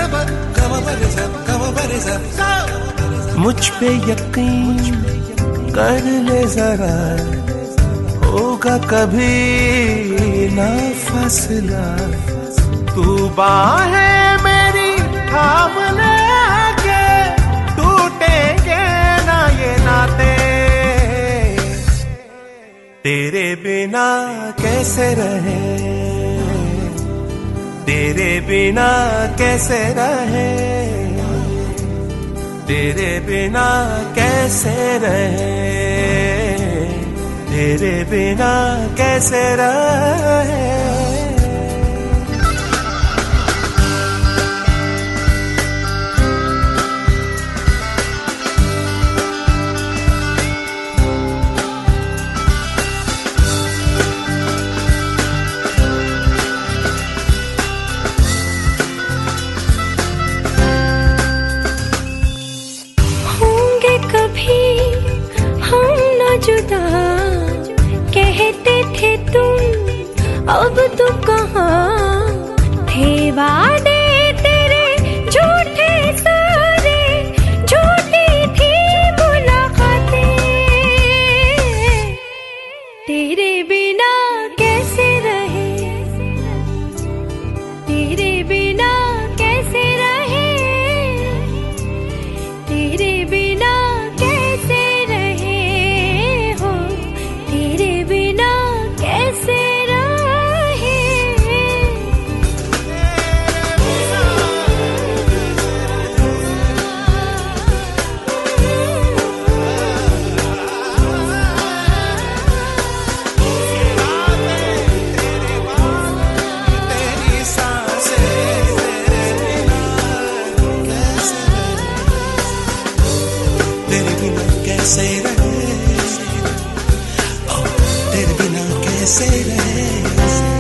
मुझ पे यकीन कर ले जरा, होगा कभी ना फैसला। तू बाहें मेरी थाम ले के, टूटेंगे ना ये नाते। तेरे बिना कैसे रहे, तेरे बिना कैसे रहे, तेरे बिना कैसे रहे, तेरे बिना कैसे रहे। जुदा कहते थे तुम, अब तो कहाँ थे वादे तेरे झूठे सारे, झूठी थी मुलाकातें। तेरे बिना कैसे रहे, तेरे बिना कैसे रहे, तेरे बिना कैसे कैसे रहे, तेरे बिना कैसे रहे।